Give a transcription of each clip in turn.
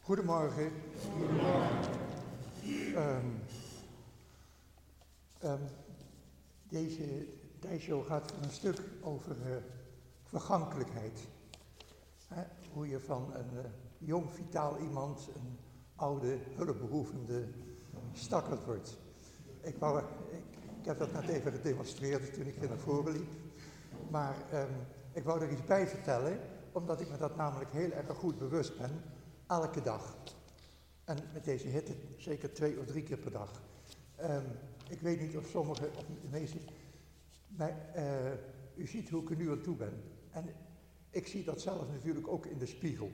Goedemorgen. Deze tijdshow gaat voor een stuk over vergankelijkheid. Hoe je van een jong, vitaal iemand een oude, hulpbehoevende stakkerd wordt. Ik heb dat net even gedemonstreerd toen ik hier naar voren liep. Maar ik wou er iets bij vertellen, omdat ik me dat namelijk heel erg goed bewust ben, elke dag. En met deze hitte zeker 2 of 3 keer per dag. Ik weet niet of sommigen, of de meesten, maar u ziet hoe ik er nu aan toe ben. En ik zie dat zelf natuurlijk ook in de spiegel.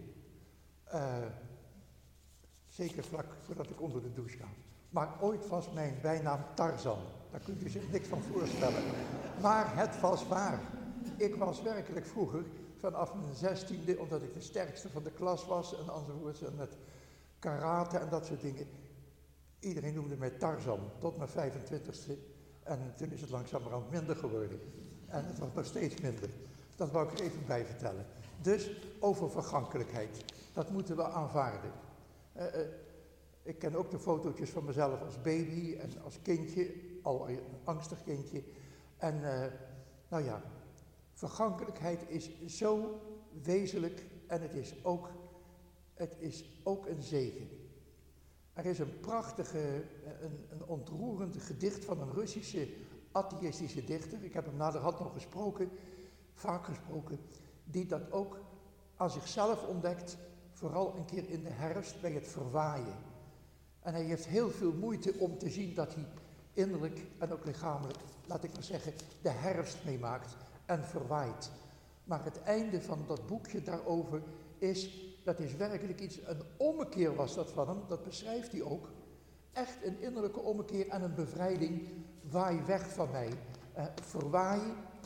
Zeker vlak voordat ik onder de douche ga. Maar ooit was mijn bijnaam Tarzan. Daar kunt u zich niks van voorstellen. Maar het was waar. Ik was werkelijk vroeger, vanaf mijn 16e, omdat ik de sterkste van de klas was en enzovoorts, en met karate en dat soort dingen. Iedereen noemde mij Tarzan, tot mijn 25e. En toen is het langzamerhand minder geworden. En het was nog steeds minder. Dat wou ik er even bij vertellen. Dus over vergankelijkheid. Dat moeten we aanvaarden. Ik ken ook de fotootjes van mezelf als baby en als kindje, al een angstig kindje. En nou ja, vergankelijkheid is zo wezenlijk en het is ook een zegen. Er is een prachtige, een ontroerend gedicht van een Russische atheïstische dichter. Ik heb hem naderhand nog vaak gesproken, die dat ook aan zichzelf ontdekt, vooral een keer in de herfst bij het verwaaien. En hij heeft heel veel moeite om te zien dat hij innerlijk en ook lichamelijk, laat ik maar zeggen, de herfst meemaakt en verwaait. Maar het einde van dat boekje daarover dat is werkelijk iets, een ommekeer was dat van hem, dat beschrijft hij ook. Echt een innerlijke ommekeer en een bevrijding, waai weg van mij. Verwaai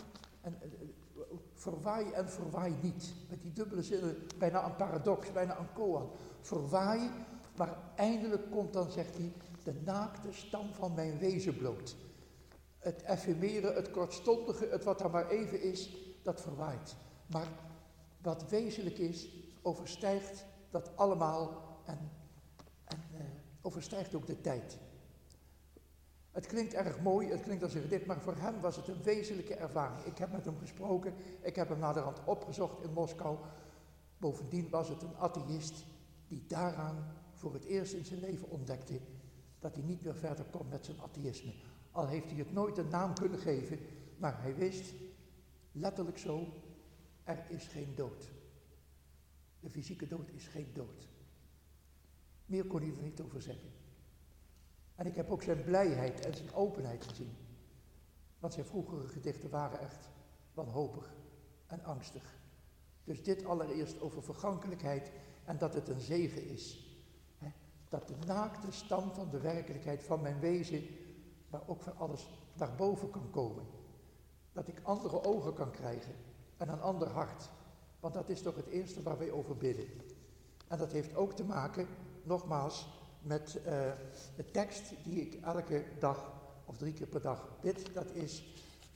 en verwaai niet. Met die dubbele zinnen, bijna een paradox, bijna een koan. Verwaai, maar eindelijk komt dan, zegt hij, de naakte stam van mijn wezen bloot. Het efemere, het kortstondige, het wat er maar even is, dat verwaait. Maar wat wezenlijk is, overstijgt dat allemaal en overstijgt ook de tijd. Het klinkt erg mooi, het klinkt als een gedicht, maar voor hem was het een wezenlijke ervaring. Ik heb met hem gesproken, ik heb hem naderhand opgezocht in Moskou. Bovendien was het een atheïst die daaraan voor het eerst in zijn leven ontdekte dat hij niet meer verder kon met zijn atheïsme. Al heeft hij het nooit een naam kunnen geven, maar hij wist, letterlijk zo, er is geen dood. De fysieke dood is geen dood. Meer kon hij er niet over zeggen. En ik heb ook zijn blijheid en zijn openheid gezien. Want zijn vroegere gedichten waren echt wanhopig en angstig. Dus dit allereerst over vergankelijkheid en dat het een zegen is. Dat de naakte stam van de werkelijkheid van mijn wezen, maar ook van alles daarboven kan komen. Dat ik andere ogen kan krijgen en een ander hart. Want dat is toch het eerste waar wij over bidden. En dat heeft ook te maken, nogmaals, met de tekst die ik elke dag of 3 keer per dag bid. Dat is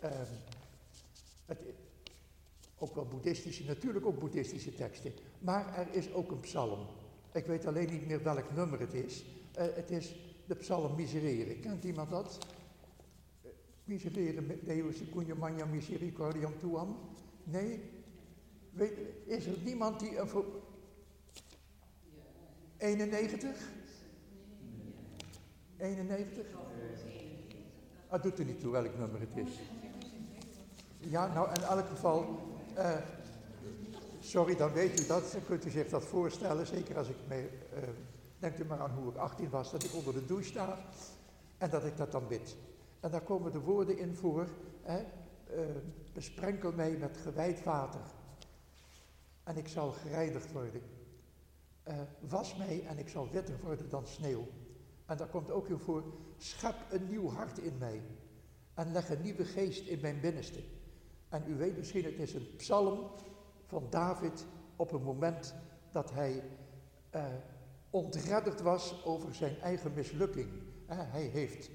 ook wel boeddhistische, natuurlijk ook boeddhistische teksten. Maar er is ook een psalm. Ik weet alleen niet meer welk nummer het is. Het is de psalm Miserere. Kent iemand dat? Miserere Deus Cunha Magna Misericordiam Tuam? Nee? Is er niemand die een 91? 91? Het doet er niet toe welk nummer het is. Ja, nou in elk geval, sorry, dan weet u dat, dan kunt u zich dat voorstellen, zeker als ik denkt u maar aan hoe ik 18 was, dat ik onder de douche sta en dat ik dat dan bid. En daar komen de woorden in voor, besprenkel mij met gewijd water en ik zal gereinigd worden. Was mij en ik zal witter worden dan sneeuw. En daar komt ook in voor, schep een nieuw hart in mij en leg een nieuwe geest in mijn binnenste. En u weet misschien, het is een psalm van David op een moment dat hij ontredderd was over zijn eigen mislukking. Hij heeft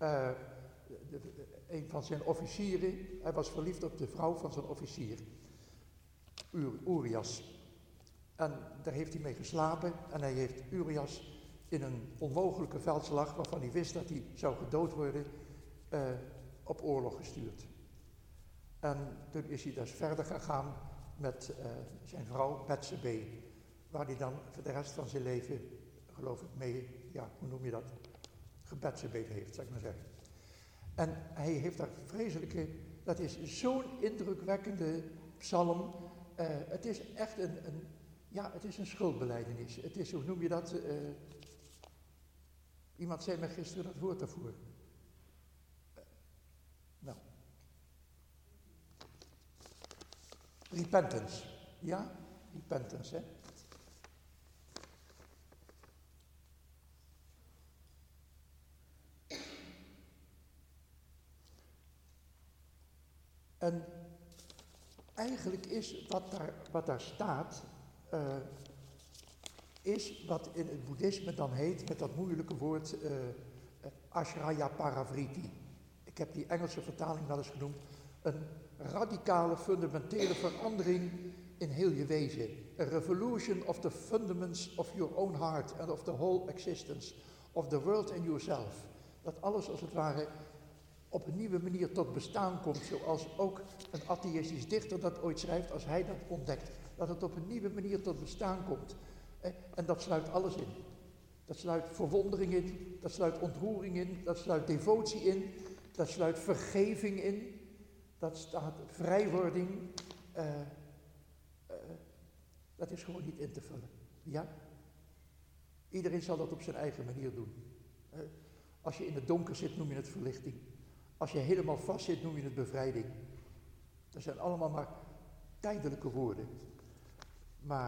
een van zijn officieren, hij was verliefd op de vrouw van zijn officier, Urias. En daar heeft hij mee geslapen en hij heeft Urias in een onmogelijke veldslag, waarvan hij wist dat hij zou gedood worden, op oorlog gestuurd. En toen is hij dus verder gegaan met zijn vrouw Betsebe, waar hij dan voor de rest van zijn leven, geloof ik, mee, ja, hoe noem je dat, gebedsebeet heeft, zou ik maar zeggen. En hij heeft daar vreselijke, dat is zo'n indrukwekkende psalm. Het is echt het is een schuldbelijdenis. Het is, hoe noem je dat? Iemand zei me gisteren dat woord daarvoor. Nou. Repentance. Ja? Repentance, hè? En eigenlijk is wat daar staat, is wat in het boeddhisme dan heet, met dat moeilijke woord, Ashraya Paravriti. Ik heb die Engelse vertaling wel eens genoemd. Een radicale, fundamentele verandering in heel je wezen. A revolution of the fundaments of your own heart and of the whole existence, of the world and yourself. Dat alles als het ware op een nieuwe manier tot bestaan komt, zoals ook een atheïstisch dichter dat ooit schrijft, als hij dat ontdekt. Dat het op een nieuwe manier tot bestaan komt. En dat sluit alles in. Dat sluit verwondering in, dat sluit ontroering in, dat sluit devotie in, dat sluit vergeving in, dat staat vrijwording. Dat is gewoon niet in te vullen. Ja? Iedereen zal dat op zijn eigen manier doen. Als je in het donker zit, noem je het verlichting. Als je helemaal vast zit, noem je het bevrijding. Dat zijn allemaal maar tijdelijke woorden. Maar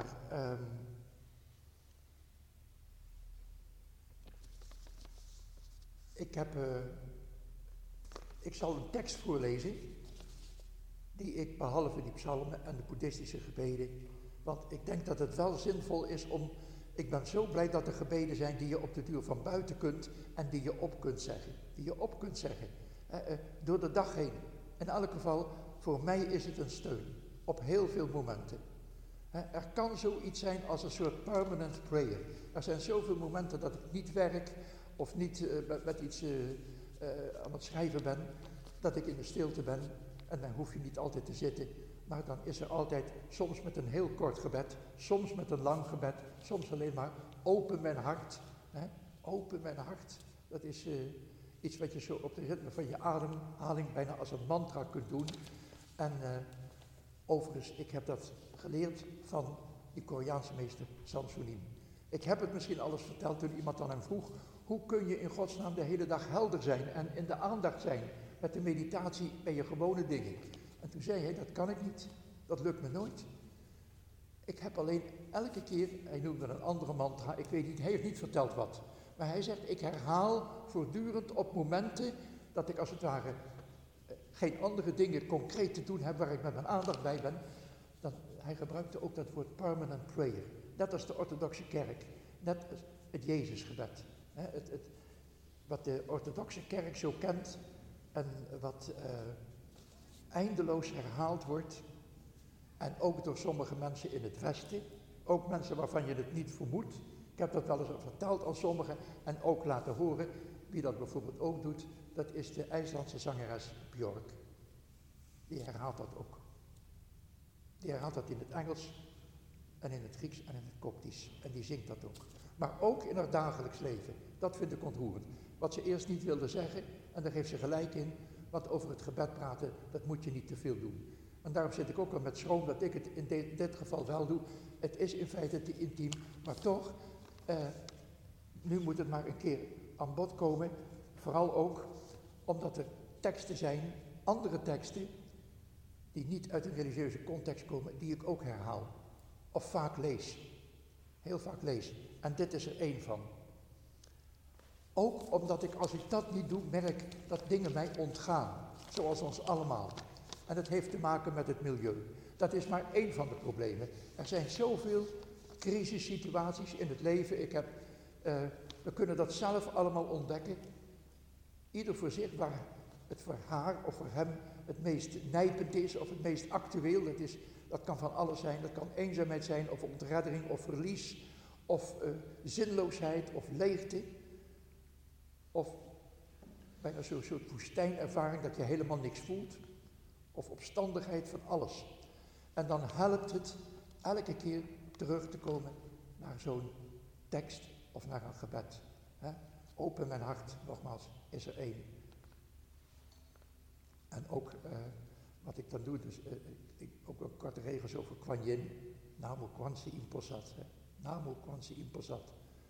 ik zal een tekst voorlezen, die ik, behalve die psalmen en de boeddhistische gebeden, want ik denk dat het wel zinvol is om, ik ben zo blij dat er gebeden zijn die je op de duur van buiten kunt en die je op kunt zeggen. Die je op kunt zeggen, door de dag heen. In elk geval, voor mij is het een steun, op heel veel momenten. Er kan zoiets zijn als een soort permanent prayer. Er zijn zoveel momenten dat ik niet werk of niet met iets aan het schrijven ben, dat ik in de stilte ben. En dan hoef je niet altijd te zitten, maar dan is er altijd, soms met een heel kort gebed, soms met een lang gebed, soms alleen maar open mijn hart. Open mijn hart, dat is iets wat je zo op de ritme van je ademhaling bijna als een mantra kunt doen. En overigens, ik heb dat geleerd van die Koreaanse meester Samsunim. Ik heb het misschien alles verteld toen iemand aan hem vroeg, hoe kun je in godsnaam de hele dag helder zijn en in de aandacht zijn met de meditatie bij je gewone dingen. En toen zei hij, dat kan ik niet, dat lukt me nooit. Ik heb alleen elke keer, hij noemde een andere mantra, ik weet niet, hij heeft niet verteld wat. Maar hij zegt, ik herhaal voortdurend op momenten dat ik als het ware geen andere dingen concreet te doen heb waar ik met mijn aandacht bij ben. Hij gebruikte ook dat woord permanent prayer. Net als de orthodoxe kerk, net als het Jezusgebed. Wat de orthodoxe kerk zo kent en wat eindeloos herhaald wordt. En ook door sommige mensen in het Westen. Ook mensen waarvan je het niet vermoedt. Ik heb dat wel eens verteld aan sommigen en ook laten horen. Wie dat bijvoorbeeld ook doet, dat is de IJslandse zangeres Björk. Die herhaalt dat ook. Die herhaalt dat in het Engels en in het Grieks en in het Koptisch. En die zingt dat ook. Maar ook in haar dagelijks leven. Dat vind ik ontroerend. Wat ze eerst niet wilde zeggen, en daar heeft ze gelijk in. Want over het gebed praten, dat moet je niet te veel doen. En daarom zit ik ook al met schroom dat ik het in dit geval wel doe. Het is in feite te intiem, maar toch, nu moet het maar een keer aan bod komen. Vooral ook omdat er teksten zijn, andere teksten, die niet uit een religieuze context komen, die ik ook herhaal. Of vaak lees. Heel vaak lees. En dit is er één van. Ook omdat ik, als ik dat niet doe, merk dat dingen mij ontgaan. Zoals ons allemaal. En dat heeft te maken met het milieu. Dat is maar één van de problemen. Er zijn zoveel crisissituaties in het leven. We kunnen dat zelf allemaal ontdekken. Ieder voor zich waar het voor haar of voor hem het meest nijpend is of het meest actueel. Dat kan van alles zijn. Dat kan eenzaamheid zijn of ontreddering of verlies of zinloosheid of leegte. Of bijna zo'n soort woestijnervaring dat je helemaal niks voelt. Of opstandigheid van alles. En dan helpt het elke keer terug te komen naar zo'n tekst of naar een gebed. Open mijn hart, nogmaals, is er één. En ook wat ik dan doe, dus ook een korte regels over Kuan Yin. Namo Kwansi Imposat. Namo Kwansi Imposat.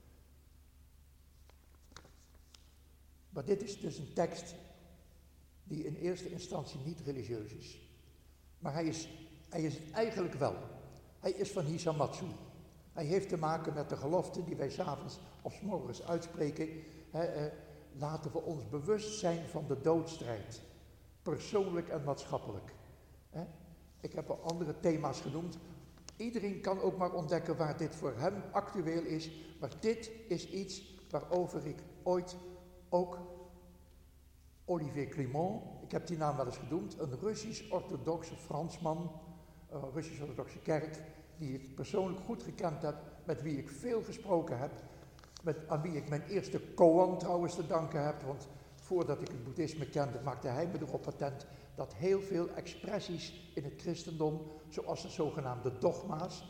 Maar dit is dus een tekst die in eerste instantie niet religieus is. Maar hij is het eigenlijk wel. Hij is van Hisamatsu. Hij heeft te maken met de gelofte die wij 's avonds of 's morgens uitspreken. Laten we ons bewust zijn van de doodstrijd. Persoonlijk en maatschappelijk. Ik heb al andere thema's genoemd. Iedereen kan ook maar ontdekken waar dit voor hem actueel is. Maar dit is iets waarover ik ooit ook Olivier Clément, ik heb die naam wel eens genoemd, een Russisch-orthodoxe Fransman, een Russisch-orthodoxe kerk, die ik persoonlijk goed gekend heb, met wie ik veel gesproken heb, aan wie ik mijn eerste koan trouwens te danken heb, want voordat ik het boeddhisme kende, maakte hij me erop attent dat heel veel expressies in het christendom, zoals de zogenaamde dogma's,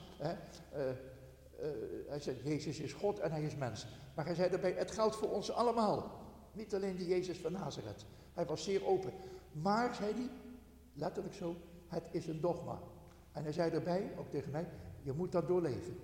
hij zei Jezus is God en hij is mens, maar hij zei daarbij, het geldt voor ons allemaal. Niet alleen die Jezus van Nazareth. Hij was zeer open. Maar, zei hij, letterlijk zo, het is een dogma. En hij zei daarbij, ook tegen mij, je moet dat doorleven.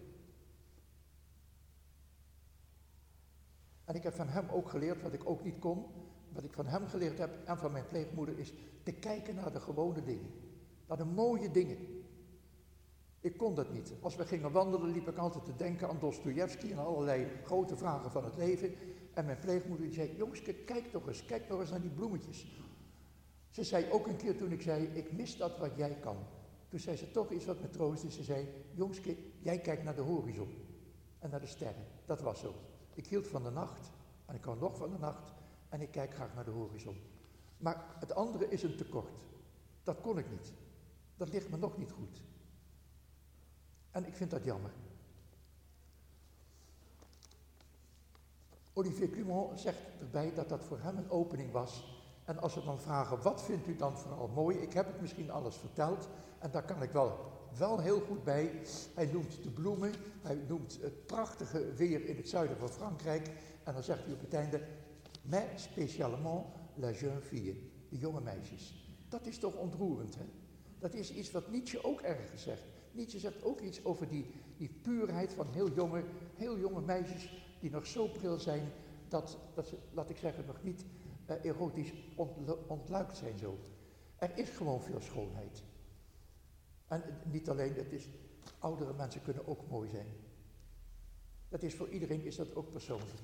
En ik heb van hem ook geleerd, wat ik ook niet kon, wat ik van hem geleerd heb en van mijn pleegmoeder, is te kijken naar de gewone dingen. Naar de mooie dingen. Ik kon dat niet. Als we gingen wandelen, liep ik altijd te denken aan Dostojevski en allerlei grote vragen van het leven. En mijn pleegmoeder die zei, jongske, kijk nog eens naar die bloemetjes. Ze zei ook een keer toen ik zei, ik mis dat wat jij kan. Toen zei ze toch iets wat me troostte. Ze zei, jongske, jij kijkt naar de horizon en naar de sterren. Dat was zo. Ik hield van de nacht en ik hou nog van de nacht en ik kijk graag naar de horizon. Maar het andere is een tekort. Dat kon ik niet. Dat ligt me nog niet goed. En ik vind dat jammer. Olivier Clément zegt erbij dat dat voor hem een opening was. En als we dan vragen, wat vindt u dan vooral mooi? Ik heb het misschien alles verteld en daar kan ik wel heel goed bij. Hij noemt de bloemen, hij noemt het prachtige weer in het zuiden van Frankrijk. En dan zegt hij op het einde, mais spécialement la jeune fille, de jonge meisjes. Dat is toch ontroerend, hè? Dat is iets wat Nietzsche ook ergens zegt. Nietzsche zegt ook iets over die puurheid van heel jonge meisjes die nog zo pril zijn dat ze, laat ik zeggen, nog niet erotisch ontluikt zijn zo. Er is gewoon veel schoonheid. En niet alleen, oudere mensen kunnen ook mooi zijn. Dat is voor iedereen, is dat ook persoonlijk.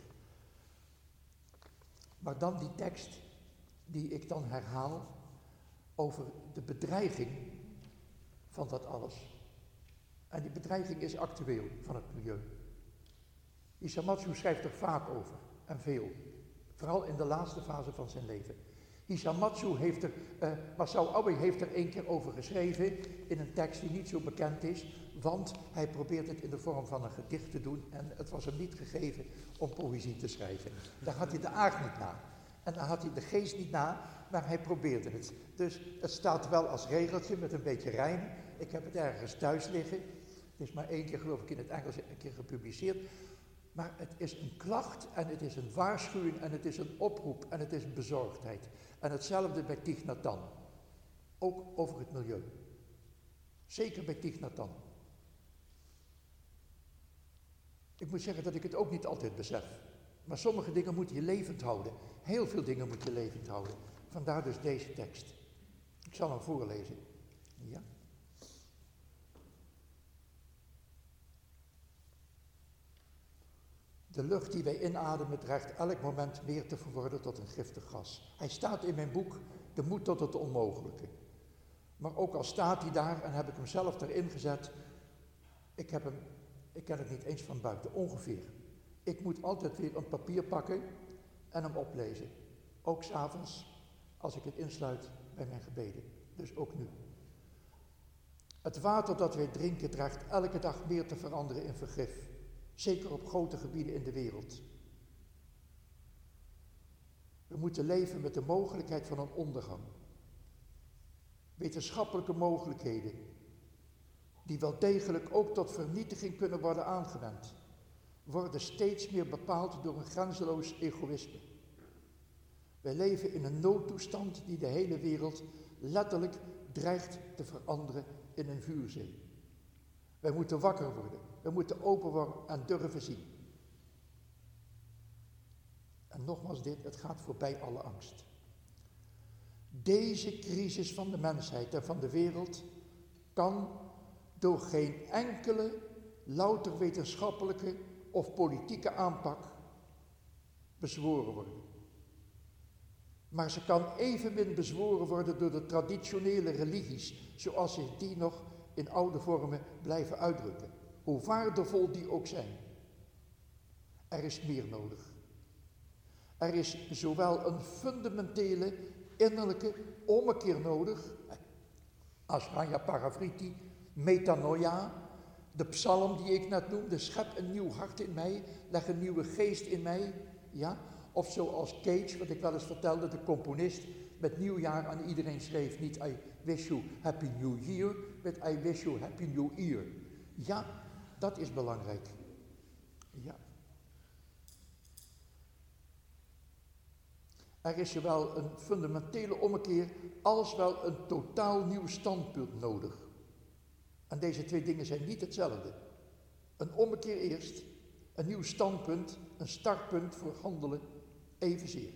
Maar dan die tekst die ik dan herhaal over de bedreiging van dat alles. En die bedreiging is actueel van het milieu. Hisamatsu schrijft er vaak over, en veel. Vooral in de laatste fase van zijn leven. Hisamatsu Masao Abe heeft er een keer over geschreven in een tekst die niet zo bekend is, want hij probeert het in de vorm van een gedicht te doen en het was hem niet gegeven om poëzie te schrijven. Daar had hij de aard niet na. En dan had hij de geest niet na, maar hij probeerde het. Dus het staat wel als regeltje met een beetje rijm. Ik heb het ergens thuis liggen. Het is maar 1 keer, geloof ik, in het Engels een keer gepubliceerd. Maar het is een klacht en het is een waarschuwing en het is een oproep en het is bezorgdheid. En hetzelfde bij Thich Nhat Hanh. Ook over het milieu. Zeker bij Thich Nhat Hanh. Ik moet zeggen dat ik het ook niet altijd besef. Maar sommige dingen moet je levend houden. Heel veel dingen moet je levend houden. Vandaar dus deze tekst. Ik zal hem voorlezen. Ja. De lucht die wij inademen dreigt elk moment meer te verworden tot een giftig gas. Hij staat in mijn boek De Moed tot het onmogelijke. Maar ook al staat hij daar en heb ik hem zelf erin gezet, ik ken het niet eens van buiten, ongeveer. Ik moet altijd weer een papier pakken en hem oplezen. Ook 's avonds, als ik het insluit bij mijn gebeden. Dus ook nu. Het water dat wij drinken dreigt elke dag meer te veranderen in vergif. Zeker op grote gebieden in de wereld. We moeten leven met de mogelijkheid van een ondergang. Wetenschappelijke mogelijkheden, die wel degelijk ook tot vernietiging kunnen worden aangewend, worden steeds meer bepaald door een grenzeloos egoïsme. Wij leven in een noodtoestand die de hele wereld letterlijk dreigt te veranderen in een vuurzee. Wij moeten wakker worden, wij moeten open worden en durven zien. En nogmaals dit, het gaat voorbij alle angst. Deze crisis van de mensheid en van de wereld kan door geen enkele louter wetenschappelijke of politieke aanpak bezworen worden. Maar ze kan evenmin bezworen worden door de traditionele religies, zoals zich die nog in oude vormen blijven uitdrukken, hoe waardevol die ook zijn. Er is meer nodig. Er is zowel een fundamentele innerlijke ommekeer nodig, Ashraya Paravriti, metanoia, de psalm die ik net noemde, schep een nieuw hart in mij, leg een nieuwe geest in mij, ja. Of zoals Cage, wat ik wel eens vertelde, de componist, met nieuwjaar aan iedereen schreef, niet I wish you happy new year, but I wish you happy new year. Ja, dat is belangrijk. Ja. Er is zowel een fundamentele ommekeer als wel een totaal nieuw standpunt nodig. En deze twee dingen zijn niet hetzelfde. Een ommekeer eerst, een nieuw standpunt, een startpunt voor handelen evenzeer.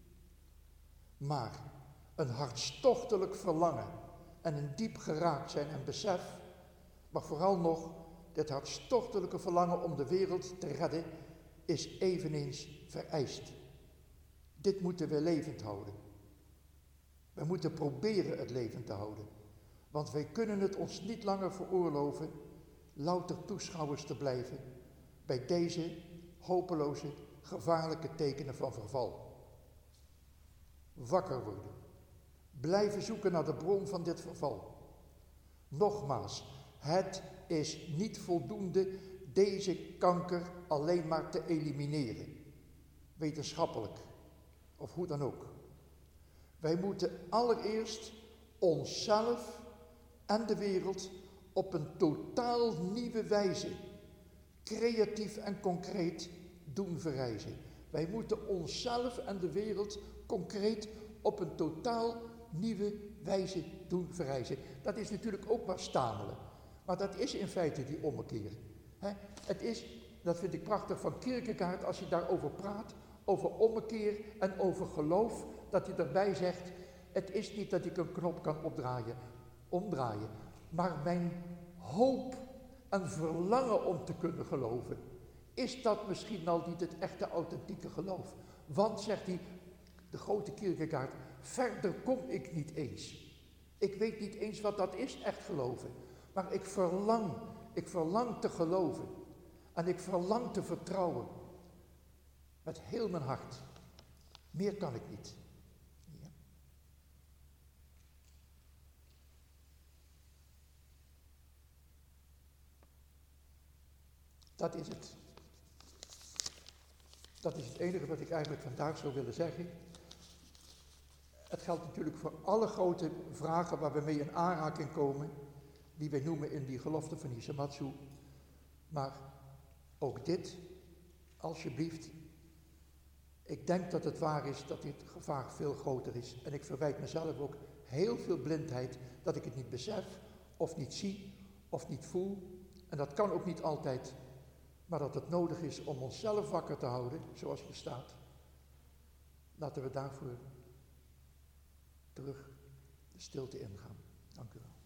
Maar een hartstochtelijk verlangen en een diep geraakt zijn en besef, maar vooral nog dit hartstochtelijke verlangen om de wereld te redden, is eveneens vereist. Dit moeten we levend houden. We moeten proberen het levend te houden. Want wij kunnen het ons niet langer veroorloven louter toeschouwers te blijven bij deze hopeloze, gevaarlijke tekenen van verval. Wakker worden. Blijven zoeken naar de bron van dit verval. Nogmaals, het is niet voldoende deze kanker alleen maar te elimineren. Wetenschappelijk. Of hoe dan ook. Wij moeten allereerst onszelf en de wereld op een totaal nieuwe wijze, creatief en concreet, doen verrijzen. Wij moeten onszelf en de wereld concreet op een totaal nieuwe wijze doen verrijzen. Dat is natuurlijk ook maar stamelen. Maar dat is in feite die ommekeer. Het is, dat vind ik prachtig van Kierkegaard, als hij daarover praat, over ommekeer en over geloof, dat hij daarbij zegt, het is niet dat ik een knop kan omdraaien, maar mijn hoop en verlangen om te kunnen geloven, is dat misschien al niet het echte authentieke geloof. Want, zegt hij, de grote Kierkegaard, verder kom ik niet eens. Ik weet niet eens wat dat is, echt geloven. Maar ik verlang te geloven. En ik verlang te vertrouwen. Met heel mijn hart. Meer kan ik niet. Ja. Dat is het. Dat is het enige wat ik eigenlijk vandaag zou willen zeggen. Het geldt natuurlijk voor alle grote vragen waar we mee in aanraking komen, die wij noemen in die gelofte van Hisamatsu. Maar ook dit, alsjeblieft, ik denk dat het waar is dat dit gevaar veel groter is. En ik verwijt mezelf ook heel veel blindheid dat ik het niet besef, of niet zie, of niet voel. En dat kan ook niet altijd. Maar dat het nodig is om onszelf wakker te houden, zoals hier staat. Laten we daarvoor terug de stilte ingaan. Dank u wel.